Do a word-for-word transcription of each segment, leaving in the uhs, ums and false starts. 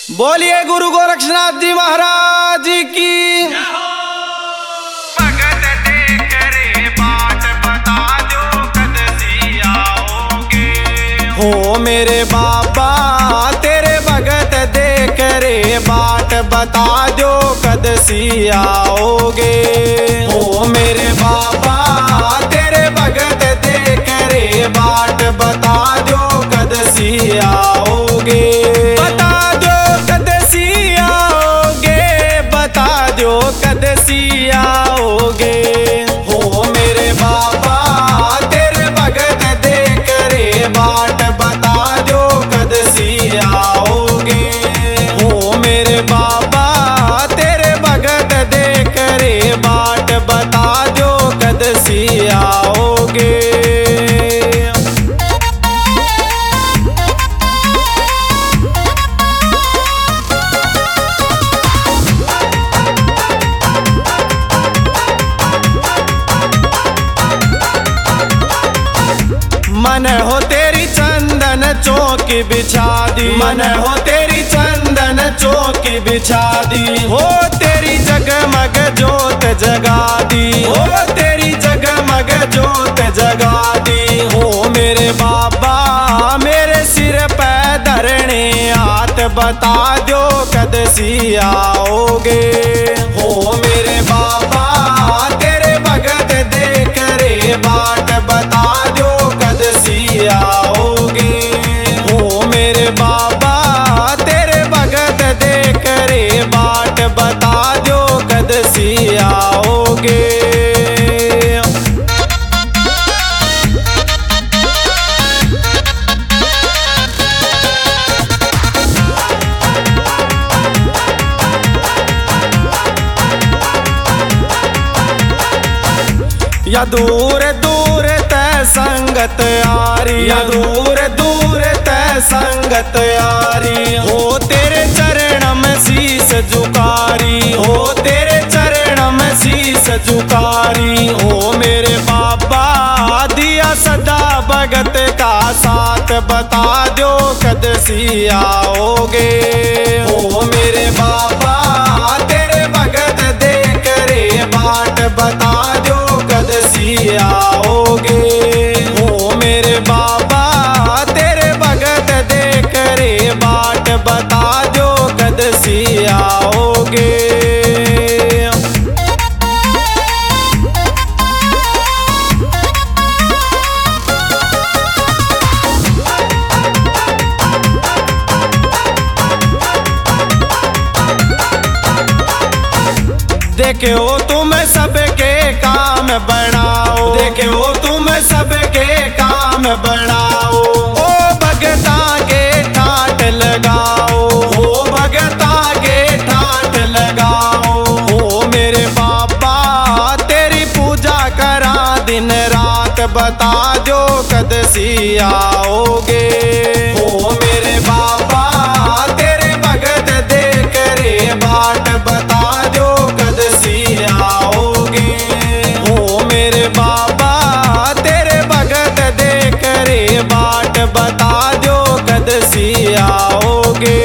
बोलिए गुरु गोरक्षनाथ जी महाराज की। भगत देख रे बाट बता दो कद सी आओगे। हो मेरे बाबा तेरे भगत देख रे बाट बता दो कद सी आओगे। हो मेरे बाबा तेरे भगत देख रे बाट बता दो कद सी आओगे। बता दो कद सी आओगे, बता दो कद सी आओगे। हो मेरे बाबा तेरे भगत देख रे बाट बता दो कद सी आओगे। हो मेरे बाबा तेरे भगत देख रे बाट बता दो कद सी आओगे। मन हो तेरी चंदन चौकी बिछा दी, मन हो तेरी चंदन चौकी बिछा दी। हो तेरी जगमग जोत जगा दी, हो तेरी जगमग जोत जगा दी। हो मेरे बाबा मेरे सिर पे धरने हाथ बता दो कद सी आओगे। हो मेरे बाबा तेरे भगत देख रे बाट बता दो कद सी आओगे। हो मेरे बाबा तेरे भगत देख रे बाट बता दो कद सी आओगे। या दूर दूर तय संगत यारी, या दूर दूर तय संगत यारी। हो तेरे चरण में शीस झुकारी, हो तेरे चरण में शीस झुकारी। हो मेरे बाबा दिया सदा भगत का साथ बता दो कद सी आओगे। हो मेरे बाबा तेरे भगत देख रे बाट बता दो कद सी आओगे। हो मेरे बाबा तेरे भगत देख रे बाट बता दो कद सी आओगे। देखो तुम सबके काम बनाओ, देखो तुम सबके काम बनाओ। ओ भगता के ठाट लगाओ, हो भगता के ठाट लगाओ। हो मेरे बाबा तेरी पूजा करा दिन रात बता दो कद सी आओगे। हो मेरे बाबा तेरे भगत देख रे बाट बता दो कद सी आओगे। हो मेरे बाबा तेरे भगत देख रे बाट बता दो कद सी आओगे।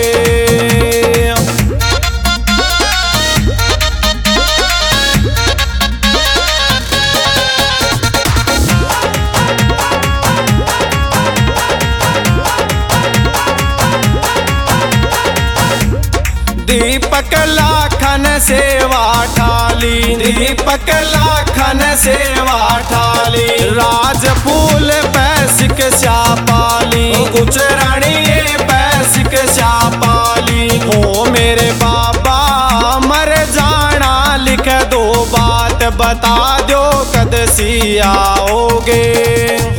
दीपक लाखन सेवा ठाली, दीपक लाखन सेवा ठाली। राज फूल पैसिक श्यापाली, कुछ रानी पैसिक श्यापाली। हो मेरे बाबा मर जाना लिख दो बात बता दो कद सी आओगे।